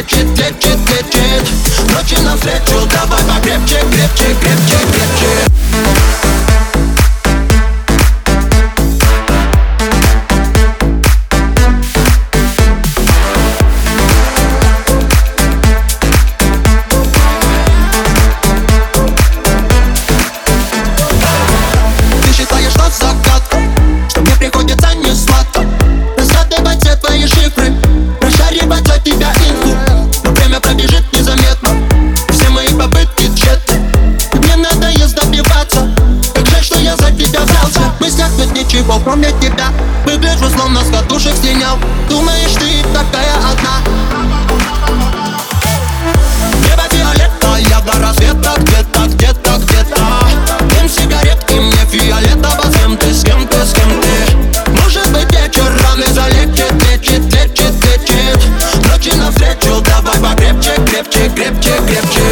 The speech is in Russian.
лечит, лечит, лечит. Ночи навстречу, давай покрепче, крепче, крепче, крепче. Ничего кроме тебя. Выгляжу словно с катушек слинял. Думаешь, ты такая одна. Небо фиолетовое до рассвета. Где-то, где-то, где-то. Дым сигарет и мне фиолетово. С кем ты, с кем ты, с кем ты? Может быть вечерами залечит, лечит, лечит, лечит. Ночи навстречу, давай покрепче, крепче, крепче, крепче.